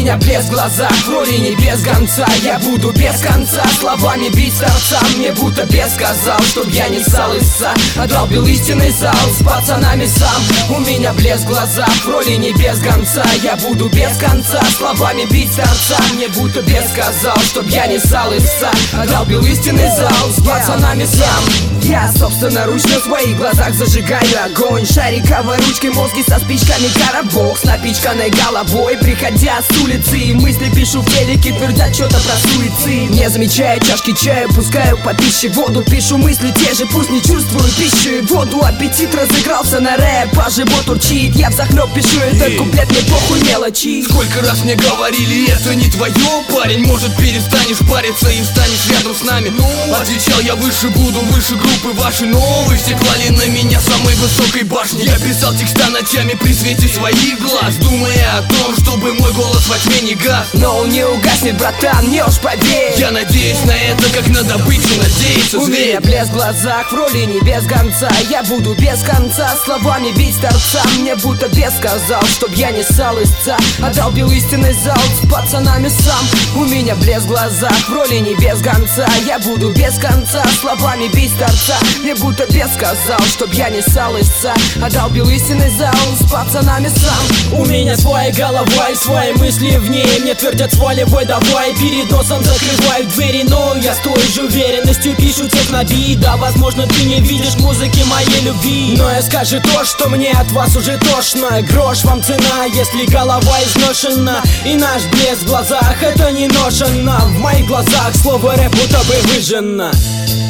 меня блеск в глазах, в роли не без гонца. Я буду без конца словами бить торца. Мне будто бес сказал, чтоб я не ссал иса, одолбил истинный зал с пацанами сам. У меня блеск в глазах, в роли не без гонца. Я буду без конца словами бить торца. Мне будто бес сказал, чтоб я не ссал иса, одолбил истинный зал с пацанами сам. Я собственноручно в своих глазах зажигаю огонь шариковой ручкой, мозги со спичками, коробок с напичканной головой. Приходя с улицы, и мысли пишу в телеке, твердят что-то про суицид. Не замечая чашки чая, пускаю по пищеводу, пишу мысли те же, пусть не чувствую пищу и воду. Аппетит разыгрался на рэп, а живот урчит. Я взахлеб пишу этот куплет, мне похуй мелочи. Сколько раз мне говорили, это не твое, парень. Может перестанешь париться и встанешь рядом с нами. Отвечал я, выше буду, выше группы ваши. Но вы все клали на меня с самой высокой башни. Я писал текста ночами при свете своих глаз, думая о том, чтобы мой голос во тьме не гас. Но он не угаснет, братан, мне уж поверь. Я надеюсь на это, как на добычу надеется у зверь. меня блеск в глазах, в роли не без гонца. Я буду без конца словами бить торца. Мне будто бес сказал, чтоб я не ссал истца, одолбил истинный зал с пацанами сам. У меня блеск в глазах, в роли не без гонца. Я буду без конца словами бить торца. Мне будто бес сказал, чтоб я не ссал истца, одолбил истинный зал с пацанами сам. У меня своя голова и свои мысли в ней. Мне твердят сваливай давай, перед носом закрывают двери. Но я с той же уверенностью пишу тех на бит. Да, возможно, ты не видишь музыки моей любви, но я скажу то, что мне от вас уже тошно. Грош вам цена, если голова изношена. И наш блеск в глазах, это не ношено. В моих глазах слово рэп будто бы выжжено.